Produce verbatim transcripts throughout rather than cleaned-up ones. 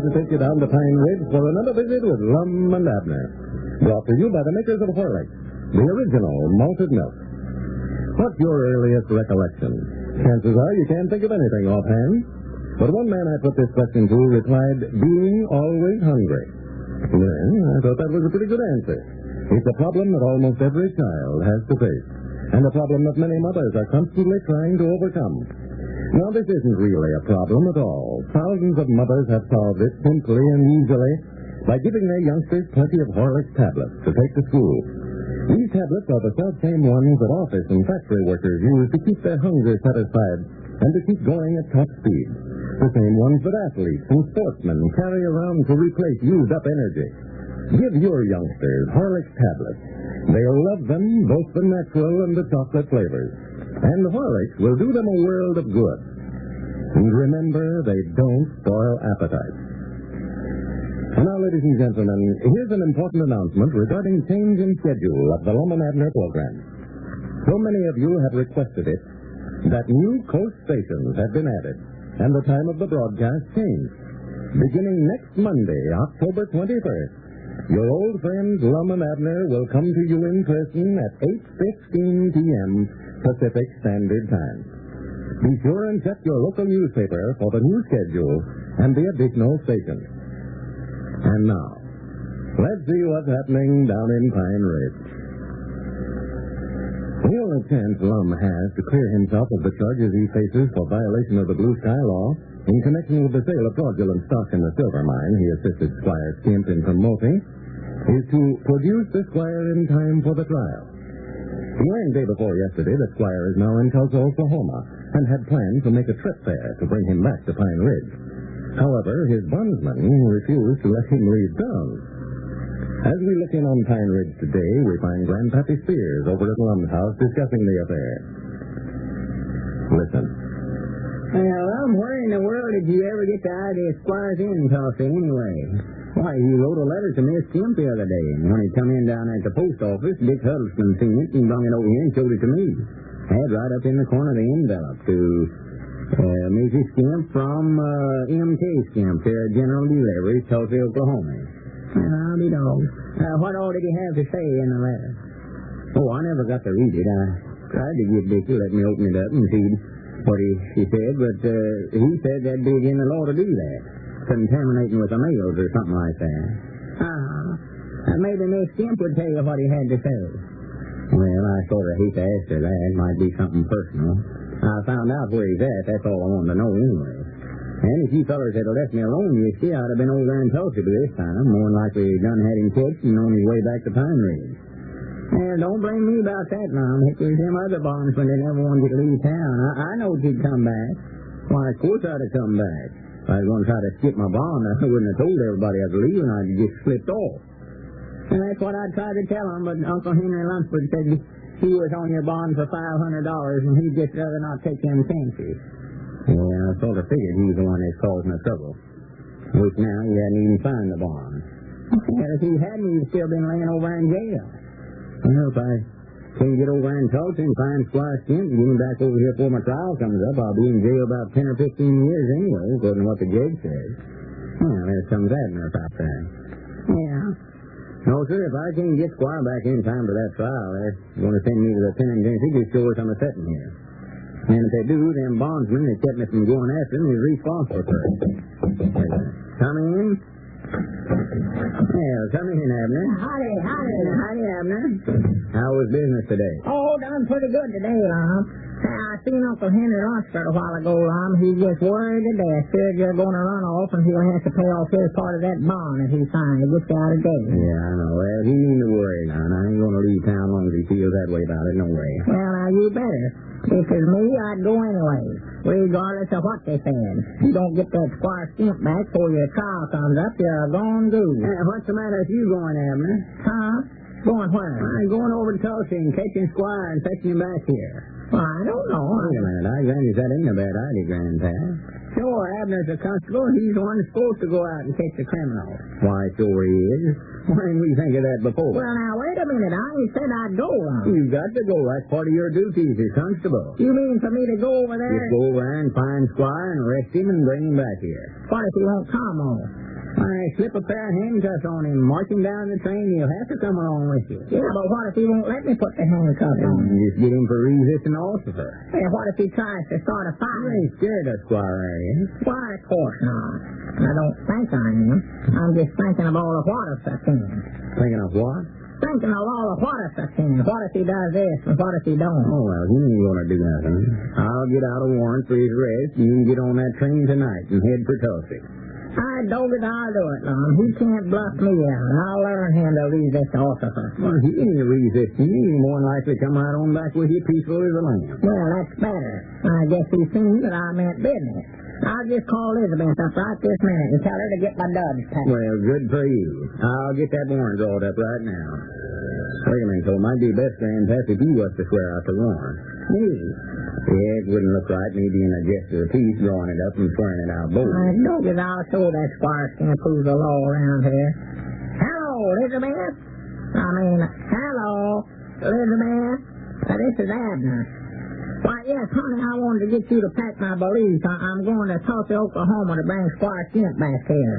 to take you down to Pine Ridge for another visit with Lum and Abner. Brought to you by the makers of Horlicks, the original malted milk. What's your earliest recollection? Chances are you can't think of anything offhand. But one man I put this question to replied, being always hungry. Well, I thought that was a pretty good answer. It's a problem that almost every child has to face, and a problem that many mothers are constantly trying to overcome. Now, this isn't really a problem at all. Thousands of mothers have solved it simply and easily by giving their youngsters plenty of Horlicks tablets to take to school. These tablets are the self-same ones that office and factory workers use to keep their hunger satisfied and to keep going at top speed. The same ones that athletes and sportsmen carry around to replace used-up energy. Give your youngsters Horlicks tablets. They'll love them, both the natural and the chocolate flavors. And Horlicks will do them a world of good. And remember, they don't spoil appetite. And now, ladies and gentlemen, here's an important announcement regarding change in schedule of the Lum and Abner program. So many of you have requested it that new coast stations have been added, and the time of the broadcast changed. Beginning next Monday, October twenty-first, your old friends Lum and Abner will come to you in person at eight fifteen p.m. Pacific Standard Time. Be sure and check your local newspaper for the new schedule and the additional stations. And now, let's see what's happening down in Pine Ridge. The only chance Lum has to clear himself of the charges he faces for violation of the Blue Sky Law in connection with the sale of fraudulent stock in the silver mine he assisted Squire Skimp in promoting is to produce the Squire in time for the trial. He learned day before yesterday that Squire is now in Tulsa, Oklahoma, and had planned to make a trip there to bring him back to Pine Ridge. However, his bondsman refused to let him leave town. As we look in on Pine Ridge today, we find Grandpappy Spears over at Lum's house discussing the affair. Listen. Well, Lum, where in the world did you ever get the idea of Squire's in Tulsa anyway? Why, you wrote a letter to Miss Kemp the other day, and when he come in down at the post office, Dick Huddleston seen it and brought it over here and showed it to me. Had right up in the corner of the envelope to uh, Missus Kemp from uh, M K Kemp, uh, General Delivery, Tulsa, Oklahoma. Well, I'll be dogged. Uh, what all did he have to say in the letter? Oh, I never got to read it. I tried to get Dick to let me open it up and see what he, he said, but uh, he said that'd be against the law to do that. Contaminating with the mails or something like that. Ah, uh, maybe Miss Kemp would tell you what he had to say. Well, I sort of hate to ask her that. It might be something personal. I found out where he's at. That's all I wanted to know anyway. And if you fellas had left me alone, you see, I'd have been over there in Tulsa by this time. More than likely done had him catched and on his way back to Pine Ridge. And don't blame me about that, Mom. It was them other bondsmen that never wanted to leave town. I, I know he'd come back. Why, of course I'd have come back. If I was going to try to skip my bond, I wouldn't have told everybody I was leaving. I'd just slipped off. And that's what I tried to tell him, but Uncle Henry Lunsford said he was on your bond for five hundred dollars, and he'd just rather not take them chances. Yeah, I sort of figured he was the one that's causing the trouble. Which now he hadn't even signed the bond. Well, if he hadn't, he'd still been laying over in jail. Well, if I can't get over in Tulsa and find Squire Skimp and get him back over here before my trial comes up, I'll be in jail about ten or fifteen years anyway, according to what the judge says. Well, there's some sadness out there. Yeah. No, sir, if I can't get Squire back in time for that trial, they're going to send me to the penitentiary just show us I'm a sitting here. And if they do, them bondsmen that kept me from going after him is responsible for it. Come in. Well, come in, Abner. Howdy, howdy. Howdy, Abner. How was business today? Oh, done pretty good today, Lum. I seen Uncle Henry Lunsford a while ago, Lum. He's just worried to death. Scared you're going to run off and he'll have to pay off his part of that bond if he signed to get you out of jail. Yeah, I know. Well, he need to worry now. I ain't going to leave town long as he feels that way about it, no way. Well, now, you better. If it was me, I'd go anyway, regardless of what they said. You don't get that Squire Skimp back before your trial comes up, you're a gone goose. Uh, what's the matter if you going, Abner? Huh? Going where? I'm going over to Tulsa and catching Squire and fetching him back here. Well, I don't know. Wait a minute. I granted that ain't a bad idea, Grandpa. Sure, Abner's a constable. He's the one that's supposed to go out and catch the criminal. Why, sure he is. Why didn't we think of that before? Well, now, wait a minute. I ain't said I'd go, Lum. You've got to go. That's part of your duties as constable. You mean for me to go over there? Just go over there and find Squire and arrest him and bring him back here. What if he won't come on? Why, slip a pair of handcuffs on him, march him down the train, he'll have to come along with you. Yeah, but what if he won't let me put the handcuffs on? Just get him for resisting officer. Hey, what if he tries to start a You fight? ain't scared of Squire, are you? Why, of course not. I don't think I am. I'm just thinking of all the what ifs I can. Thinking of what? Thinking of all the what ifs I can. What if he does this and what if he don't? Oh, well, he ain't gonna do nothing. I'll get out a warrant for his arrest, and you can get on that train tonight and head for Tulsa. I dog it, I'll do it, Lum. He can't bluff me out, and I'll learn him to resist officer. Well, he ain't resisting. He ain't more than likely come right on back with you peaceful as a lamb. Well, that's better. I guess he's seen that I meant business. I'll just call Elizabeth up right this minute and tell her to get my duds packed. Well, good for you. I'll get that warrant drawn up right now. Wait a minute, so it might be best, Grandpap, if you was to swear out the warrant. Me? Yeah, it wouldn't look right, me being a gesture of peace, drawing it up and swearing it out both. I dog it, I'll show that squire can't prove the law around here. Hello, Elizabeth? I mean, hello, Elizabeth? Uh, this is Abner. Why, yes, honey, I wanted to get you to pack my valise. I- I'm going to Tulsa, Oklahoma to bring Squire Kent back here.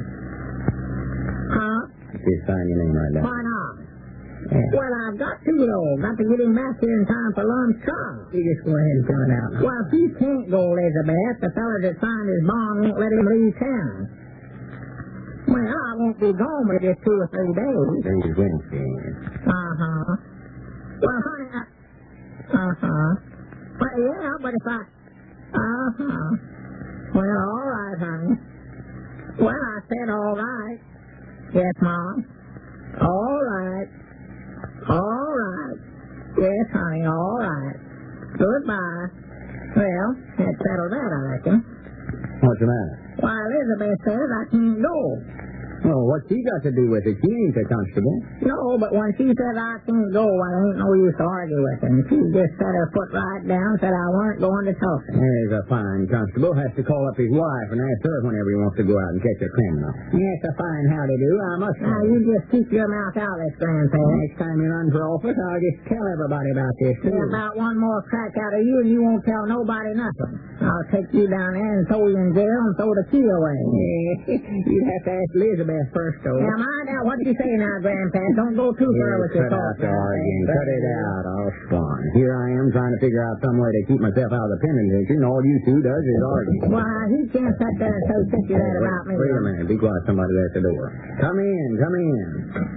Huh? Just sign your name right down. Why not? Yeah. Well, I've got to, though. Got to get him back here in time for lunch trial. You just go ahead and fill it out. Well, if he can't go, Elizabeth, the fella that signed his bond won't let him leave town. Well, I won't be gone but just two or three days. Today's Wednesday. Uh-huh. Well, honey, I... Uh-huh. Well, yeah, but if I... Uh-huh. Well, all right, honey. Well, I said all right. Yes, Mom. All right. All right. Yes, honey, all right. Goodbye. Well, that settled that, I reckon. What's the matter? Why, Elizabeth says I can't go. Well, what's she got to do with it? She ain't the constable. No, but when she said I can't go, well, there ain't no use to argue with her. And she just set her foot right down and said I weren't going to Tulsa. There's a fine constable. Has to call up his wife and ask her whenever he wants to go out and catch a criminal. Yes, a fine howdy do, I must say. Now, you just keep your mouth out, this grandpa. Next time you run for office, I'll just tell everybody about this, too. Yeah, about one more crack out of you, and you won't tell nobody nothing. I'll take you down there and throw you in jail and throw the key away. Yeah, you'd have to ask Elizabeth first, though. Now, mind out what you say now, Grandpa. Don't go too far with your cut talk. out the arguing. Cut it out. I'll spawn. Here I am trying to figure out some way to keep myself out of the penitentiary, and all you two does is argue. Why, he can't sit there and say picture that about me. Wait a minute. Be quiet. Somebody's at the door. Come in. Come in.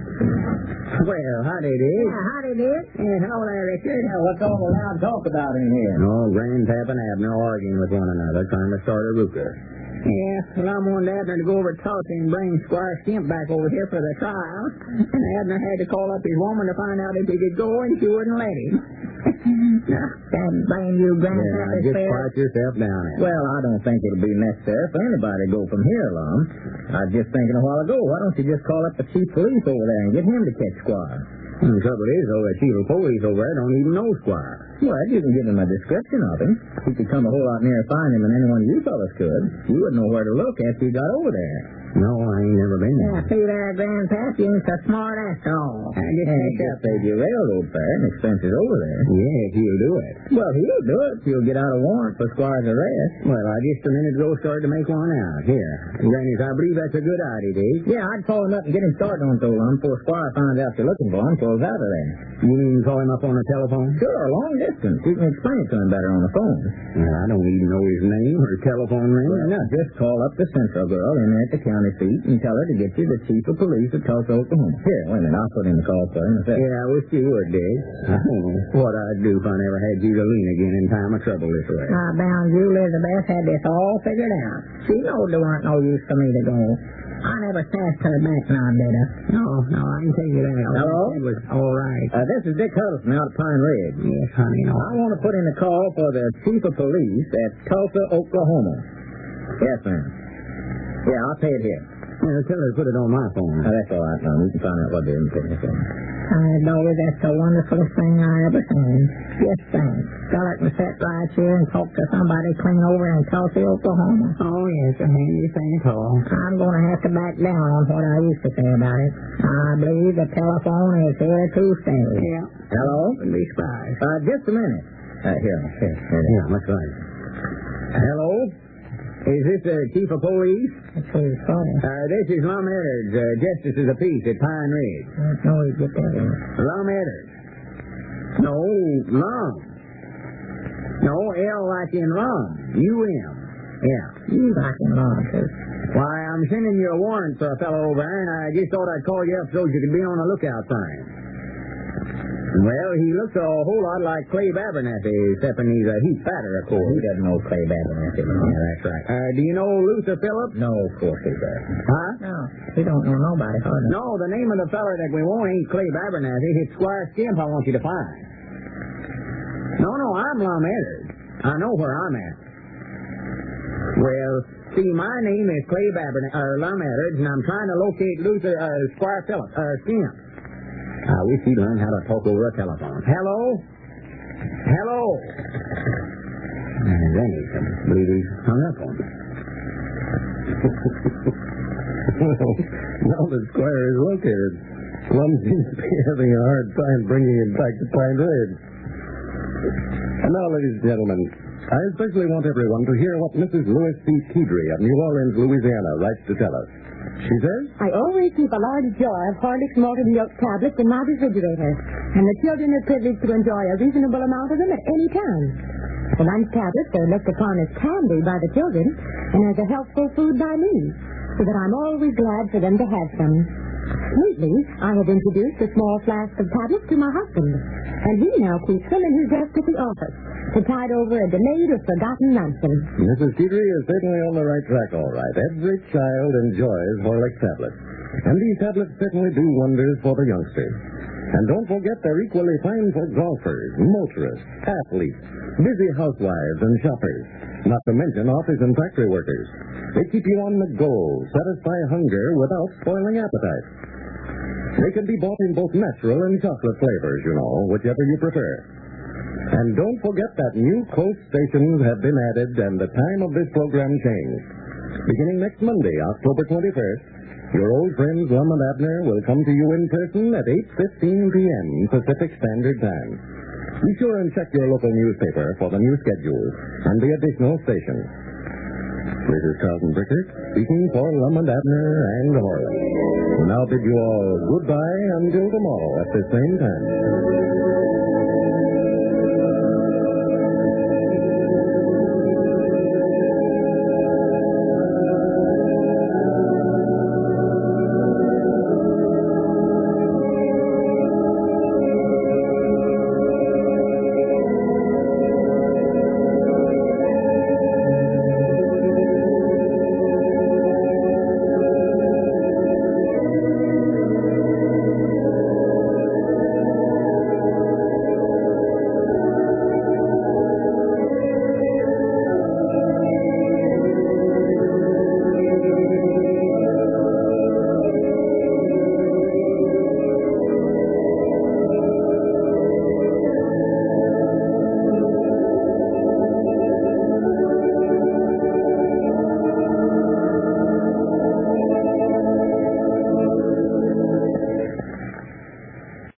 Well, howdy, Dick. Yeah, howdy, Dick. Yeah, hello there, Richard. Yeah, what's all the loud talk about in here? No, Grandpap and Abner arguing with one another, trying to start a rooker. Yeah, well, I wanted Abner to go over to Tulsa and bring Squire Skimp back over here for the trial. And Abner had to call up his woman to find out if he could go, and she wouldn't let him. That blame you, Grandpa. Yeah, just quiet yourself down there. Well, I don't think it'll be necessary for anybody to go from here, Lum. I was just thinking a while ago, why don't you just call up the chief police over there and get him to catch Squire? And the trouble is, though, that chief of police over there don't even know Squire. Well, you can give him a description of him. He could come a whole lot nearer finding him than any one of you fellas could. You wouldn't know where to look after you got over there. No, I ain't never been there. Yeah, see there, Grandpa, you ain't so smart after all. I just And think it just saved you railroad fare and expenses over there. Yeah, if he'll do it. Well, he'll do it. He'll get out a warrant for Squire's arrest. Well, I just a minute ago started to make one out. Here. Grannies, I believe that's a good idea, Dave. Yeah, I'd call him up and get him started on so long before Squire finds out you're looking for him, so he's out of there. You mean call him up on the telephone? Sure, long distance. You can explain it to him better on the phone. Well, I don't even know his name or telephone ring. Well, no, just call up the Central girl in there at the county seat and tell her to get you the chief of police of Tulsa, Oklahoma. Here, wait a minute, I'll put in the call for him. Yeah, I wish you would, Dave. I don't know what I'd do if I never had you to lean again in time of trouble this way. I bound you, Elizabeth, had this all figured out. She knowed there weren't no use for me to go. I never sassed her back now, did I? No, no, I can tell you that. Hello? It was all right. Uh, this is Dick Huddleston out of Pine Ridge. Yes, honey, no. I want to put in a call for the chief of police at Tulsa, Oklahoma. Yes, ma'am. Yeah, I'll pay it here. Yeah, tell her to put it on my phone. Oh, that's all right, ma'am. We can find out what they're in for. I know that's the wonderfulest thing I ever seen. Just think. Fella can sit right here and talk to somebody clean over in Tulsa, Oklahoma. Oh, yes, a handy thing at all. I'm going to have to back down on what I used to say about it. I believe the telephone is here to stay. Yeah. Hello? Wouldn't be surprised. Uh, just a minute. Uh, here, here, here. Yeah, that's right. Hello? Is this the chief of police? That's what he's funny. Uh, this is Lum Edwards, uh, Justice of the Peace at Pine Ridge. I don't know he'd get that in. Lum Edwards. No, Lum. No, L like in Lum. U M. Yeah. You like him on, too. Why, I'm sending you a warrant for a fellow over there, and I just thought I'd call you up so you could be on the lookout for him. Well, he looks a whole lot like Clay Abernathy, except he's a heap fatter, of course. He doesn't know Clay Abernathy. Yeah, that's right. Uh, do you know Luther Phillips? No, of course he does. Huh? No, he don't know nobody, hardly. No, the name of the feller that we want ain't Clay Abernathy. It's Squire Skimp I want you to find. No, no, I'm Lum Edwards. I know where I'm at. Well, see, my name is Clay Abernathy, or Lum Edwards, and I'm trying to locate Luther, uh, Squire Phillips, uh, Skimp. I wish he'd learn how to talk over a telephone. Hello? Hello? And then he can believe he's hung up on me. Well, now the Squire is located, Lum seems to be having a hard time bringing him back to Pine Ridge. And now, ladies and gentlemen, I especially want everyone to hear what Missus Louis C. Kedry of New Orleans, Louisiana, writes to tell us. She says, I always keep a large jar of Horlicks malted milk tablets in my refrigerator, and the children are privileged to enjoy a reasonable amount of them at any time. The lunch tablets are looked upon as candy by the children and as a healthful food by me, so that I'm always glad for them to have some. Lately, I have introduced a small flask of tablets to my husband, and he now keeps them in his desk at the office to tide over a delayed or forgotten luncheon. Missus Kedry is certainly on the right track, all right. Every child enjoys Horlicks tablets. And these tablets certainly do wonders for the youngsters. And don't forget they're equally fine for golfers, motorists, athletes, busy housewives and shoppers, not to mention office and factory workers. They keep you on the go, satisfy hunger without spoiling appetite. They can be bought in both natural and chocolate flavors, you know, whichever you prefer. And don't forget that new Coast stations have been added and the time of this program changed. Beginning next Monday, October twenty-first, your old friends Lum and Abner will come to you in person at eight fifteen p.m. Pacific Standard Time. Be sure and check your local newspaper for the new schedule and the additional stations. This is Carlton Brickert speaking for Lum and Abner and the Horlicks. Now bid you all goodbye until tomorrow at the same time.